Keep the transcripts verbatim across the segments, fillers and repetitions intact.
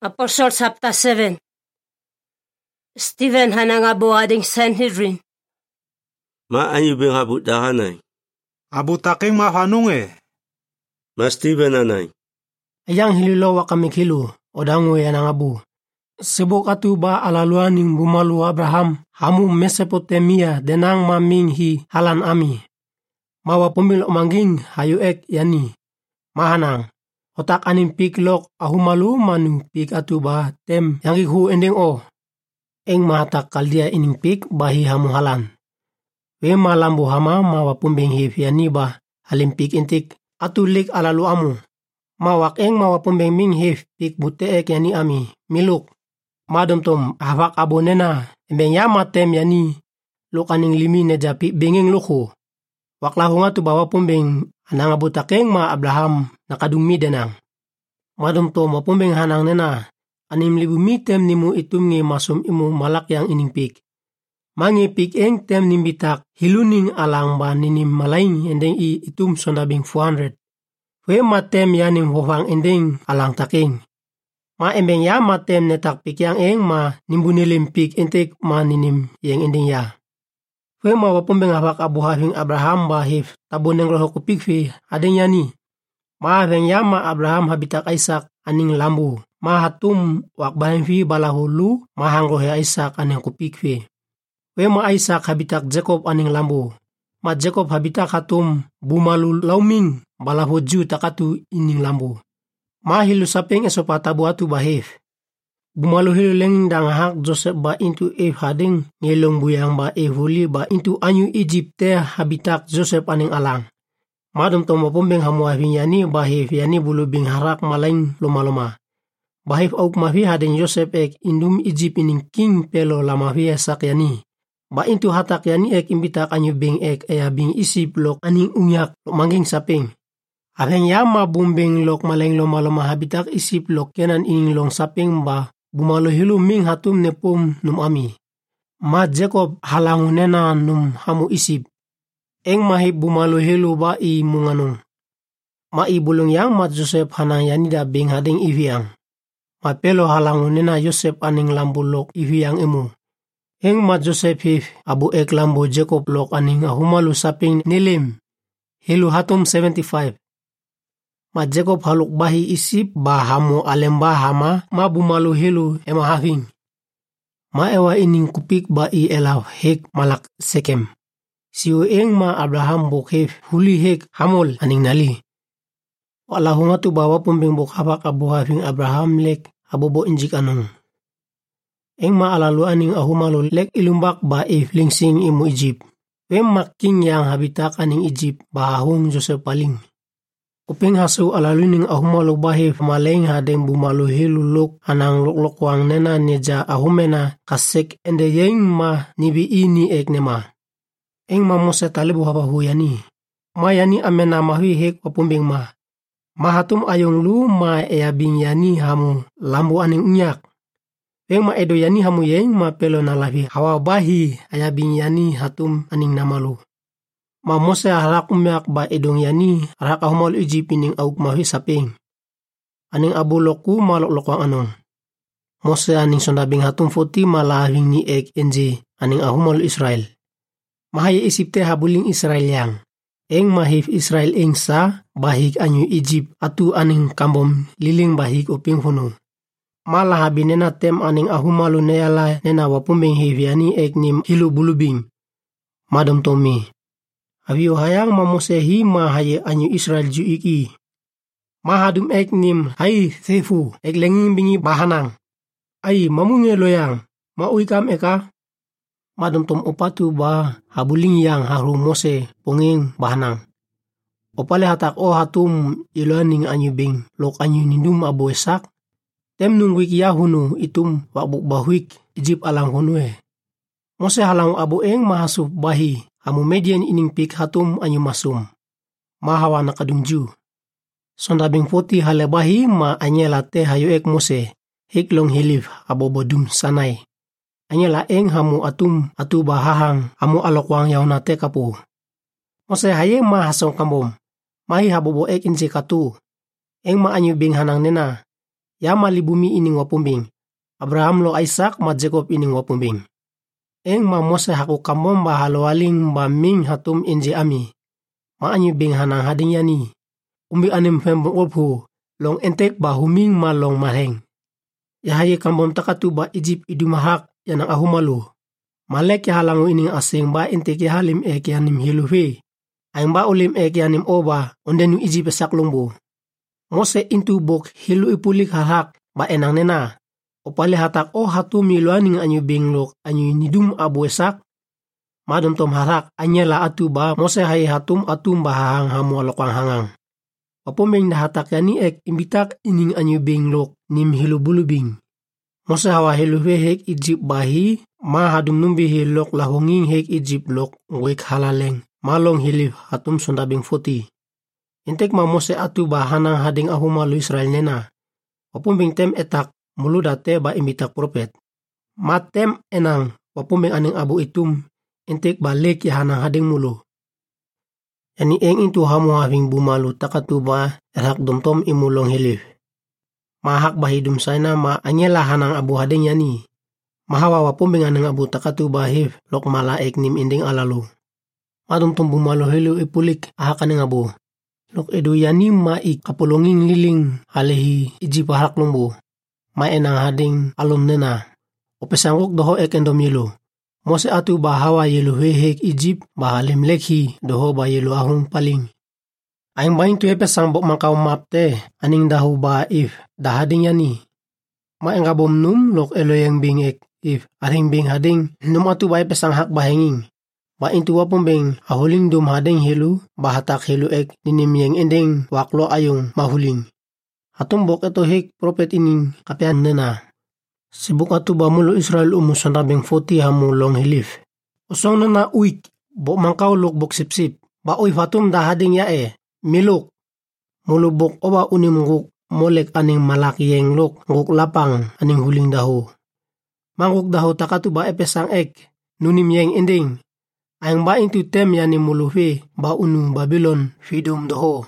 Apostol chapter seven. Stephen hanangabu ading Sanhedrin. Maanyo bing habut dahanay. Abutaking mahanung eh. Ma Stephen anay. Ayang hililawa kami kilo, o dango yan ang abu. Sebok atu ba alaluaning bumalu Abraham, hamu Mesopotamia denang maming hi halan ami. Mawa pumil umangging hayuek yani. Mahanang, otak aning piklok ahumalu manu pik atu ba tem yang ihu ending o. Eng mahatak kaldia ining pik bahi hamu halan. We malambu hama mawa pumbing hi yani ba halim pik intik atulik alalu amu. Mawak eng mawa pumbing ming hif pik buteek yani ami miluk. Madom tom havak abonena embeng yama tem yani lukaning limi na japi bengeng luko. Waklahu nga tu bawa pumbing anang abutakeng ma Abraham nakadungmi denang. Madom tom mapumbing hanang nena anim libu mi tem nimu itum ngi masum imu malak yang ining pik. Mangi pik eng tem nimbitak hiluning alang ba ninim malaing endeng i itum sondabing four hundred. We matem yanim hofang endeng alang taking. Ma embeng ya matem netak pik yang eng ma nimbunilim pik entek ma ninim yang ending ya. We ma wapumbeng hafak abu hafing Abraham bahif tabuneng roh kupik fi adeng yani. Ma veng ya ma Abraham habitak Isaac aning lambu. Ma hatum wak bahin fi balahulu ma hangro he Isaac aning kupik fi. We ma Isaac habitak Jacob aning lambu. Ma Jacob habitak hatum bumalu lauming balahu ju takatu ining lambu. Ma hilu sapeng esopata buatu bahif. Bumalu hilu leng dang hak Joseph ba into e hading ngelong buyang ba e huli ba into anyu Egypte habitak Joseph aning alang. Madom tomo pumbeng hamua yani bahif yani bulu bing harak malaing luma-luma. Bahif auk mafi hading Joseph ek indum Egypt ining king pelo lama fi esak yani. Ba into hatak yani ek imbitak anyu bing ek ea bing isip lok aning unyak mangging sapeng. Aveng yama bumbing lok maleng loma-loma habitak isip lok kenan ining long sapeng ba bumalo hilu ming hatum nepum num ami. Ma Jacob halangu nena num hamu isip. Eng mahib bumalo hilu ba i munganong. Ma ibulong yang mat Joseph hanang yanida bing hading iviang. Ma pelo halangu nena Joseph aning lambu lok iviang emu. Eng mat Joseph hif abu ek lambu Jacob lok aning ahumalu sapeng nilim. Hilu hatum seventy-five. Ma Jacob haluk bahi isip ba hamu alemba hama ma bumalu hilu ema having. Ma ewa ining kupik ba i elaw hek malak sekem. Siu eng ma Abraham buk hef huli hek hamol aning nali. Wala hunga tu bawa pumbing buk habak abu having Abraham lek abobo injik anong. Eng ma alalu aning ahumalu lek ilumbak ba i flingsing imu Egypt. Wem making yang habitak aning Egypt ba hung Joseph paling. Uping hasu alaluning ahumalu bahif maleng hadeng bumalu hiluluk anang lukluk wang nena neja ahumena kasek ende yeng ma nibi ini ek nema. Eng ma mose talibu hapa huyani. Ma yani amena mahui hek wapumbing ma. Ma hatum ayong lu ma ea bing yani hamu lambu aning unyak. Eng ma edo yani hamu yeng ma pelo nalavi hawa bahi aya bing yani hatum aning namalu. Ma mose harak umiak ba edong yani harak ahumal Egypt ining auk mahi sapeng. Aning abuloku malok-lokwang anong. Mose aning sondabing hatum forty malahing ni ek enje aning ahumal Israel. Mahaya isipte habuling Israel yang. Eng mahif Israel eng sa bahig anyu Egypt atu aning kambom liling bahig uping huno. Malahabi nena tem aning ahumalu neyala nena wapumbing heviani ek nim hilu bulubing. Madam Tommy. Abiyo hayang mamosehi mahaye anyu Israel ju iki. Mahadum ek nim hai thefu ek lenging bingi bahanang. Ay mamunge loyang mauikam eka. Madam tom opatu ba habuling yang haru mose pongeng bahanang. Opale hatak o hatum iloaning anyu bing lok anyu nindum abu esak. Tem nungwik yahunu itum wabuk bahuik Egypt alang hunue. Mose halang abu eng mahasuf bahi. Amu median ining pik hatum anyu masum. Mahawa nakadungju. Sondabing forty halebahi ma anyela te hayu ek mose. Hiklong hilif abobodum sanay. Anyela eng hamu atum atu bahahang amu alokwang yauna te kapu. Mose haye ma hasong kambom. Mahi habobo ek inje katu. Eng ma anyu bing hanang nena. ya malibumi ining wapumbing. Abraham lo Isaac ma Jacob ining wapumbing. Eng ma Mose haku kamom ba haloaling ba ming hatum inji ami. Ma anyu bing hanang hading yani. Umbi anim fembong opho. Long entek ba huming ma long maheng. Yahaye kambom takatu ba Egypt idumahak yanang ahumalu. Malek ya halangu ining asing ba entek ya halim ek yanim hiluhe. Aing ba ulim ek yanim oba ondenu Egypt saklongbo. Mose intu bok hilu ipulik hahak ba enang nena. Opale hatak o hatu miluaning anyu binglok anyu nidum abu esak. Madom tom harak anyela atu ba Mose haye hatum atum bahahang hamu alokwang hangang. Papomeng na hatak yani ek imbitak ining anyu binglok nim hilu bulubing. Mose hawa hilu hek Egypt bahi ma hadum numbi hilok lahunging hek Egypt lok wek halaleng malong hilif hatum sondabing foti. Intek ma Mose atu ba hanang hading ahumalu Israel nena. Papomeng tem etak mulu date ba imitak propet. Matem enang wapumbing aning abu itum entek balik ya hanang hading mulu. Yani eng intu hamu having bumalu takatuba erhak domtom imulong hilif. Mahak bahidum sana ma anyela hanang abu hading yani. Mahawa wapumbing aning abu takatuba hif lok malaek nim inding alalu. Madomtom bumalu hilu ipulik ahak aning abu. Lok edu yani ma ik kapulonging liling halehi ijipahak lumbu. Ma enang hading alum nena. Opesangok doho ek endom yelo. Mose atu bahawa yelo hehek Egypt bahalim lekhi doho ba yelo ahung paling. Aing baing tu epesang bok mangkau mapte aning dahu ba if dahading yani. Ma engabom num lok eloyang bing ek if aring bing hading num atu ba epesang hak bahenging. Ba intu wapong bing ahuling dum hading helu bahatak helu ek ninimyeng ending waklo ayong mahuling. Atum bok eto hek propet ining kapian nena. Sibuk atu ba mulu Israel umusan rabing forty hamu long hilif. Usong nena uik bok mangkau lok bok sip-sip. Ba uy fatum dahading yae. Milok. Mulu bok oba unim nguk molek aning malakiyeng lok nguk lapang aning huling daho. Manguk daho takatu ba epesang ek. Nunim yeng ending. Ayang ba intu tem yani mulu fe ba unu Babylon fidum daho.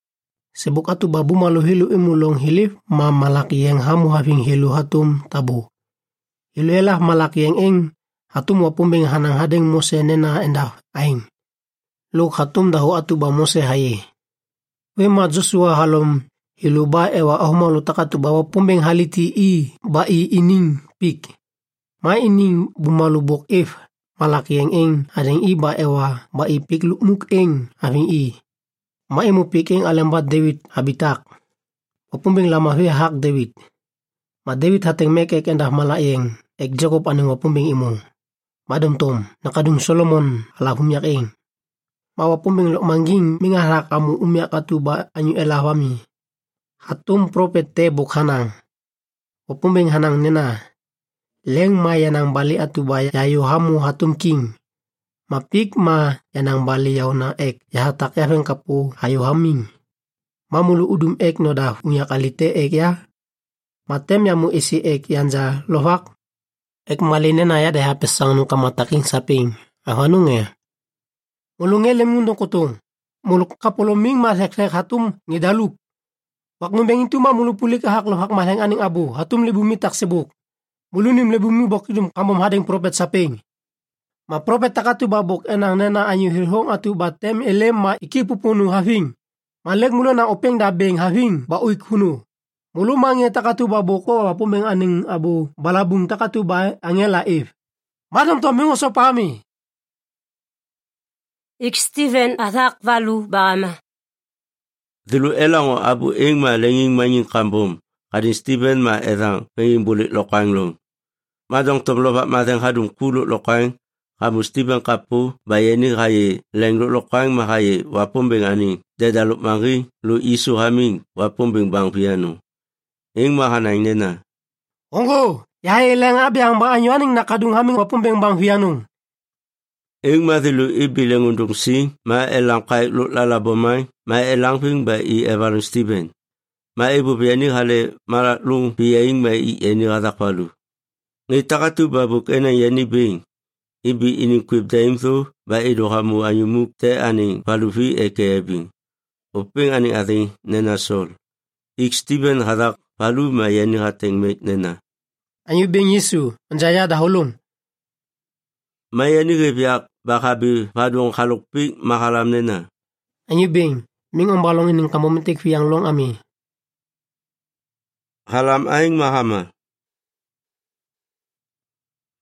Sebuk atu babu malu hilu imulong hilif ma malaki yang hamu having hilu hatum tabu. Hilu elah malaki yang ing hatum wapumbing hanang hadeng Mose nena endah aing. Luk hatum dahu atu ba Mose haye. Wema Joshua halom hilu ba ewa ahumalu takatu ba wapumbing haliti i ba i ining pik. Ma ining bumalu bok if malaki yang ing hadeng i ba ewa ba i pik lukmuk ing having i. Maimu piking alambat David habitak. Wapumbing lama hui hak David. Ma David hateng mekek endah malaeng. Ek Jacob aning wapumbing imo. Madom tom nakadung Solomon ala humyak ing. Ma wapumbing lok mangging mingarak amu umyak atuba anyu elawami. Hatum propet te buk hanang. Wapumbing hanang nena. Leng ma yanang bali atuba yayo hamu hatum king. Mapik ma yanang bali yaw na ek yahatak yafeng kapu hayo haming. Mamulu udum ek no da unya kalite ek ya. Matem yamu isi ek yanja lovak. Ek maline na ya deha pesang nung kamataking saping. Ahanung ya. Mulungele mundo kutong. Muluk kapuloming maseksek hatum ngidalup. Wak numbeng itu ma mulu pulik ahak lovak maleng aning abu. Hatum libumitak sebuk. Mulunim libumibok idum kamom hadeng propet saping. Ma propet takatu babok enang nena anyu hilhong atu batem elem ma ikipupunu having. Malek mula na openg dabeng having ba uik hunu. Mulu mange takatu babok ko wapumeng aning abu balabung takatu ba angela if. Madam to mingo so pami. Ik Steven athak valu baama. Dilu elang o abu ing ma lenging manying kambom. Kadin Steven ma erang penging bulik lokang long. Madong tom lobat madeng hadung kuluk lokang. Kamu Steven kapu bayani kaye lengluk lokang makaye wapumbing aning dedaluk mangi lu isu haming wapumbing bang piano. Ing mahanang nena. Onggo, yahe leng abiang ba anyo aning nakadung haming wapumbing bang piano. Ing mathilu ibi lengundung sing ma elang kay lut lalabomay ma elang ping ba i evalung Steven. Ma ibu piani hale maratlung piyaing ma i eni katakpalu. Ngitakatu babuk enang yani bing. Ibi ining kwib daim thu ba ido hamu anyumuk te aning palufi eke ebing. Oping aning ating nena sol. Ik Steven hadak palu ma yani hateng mek nena. Anyu bing Yesu, menjaya dahulung. Ma yani rebiak bakabi padung kalukpik makalam nena. Anyu bing, ming ombalong ining kamomitik fiyang long ami. Halam aing mahama.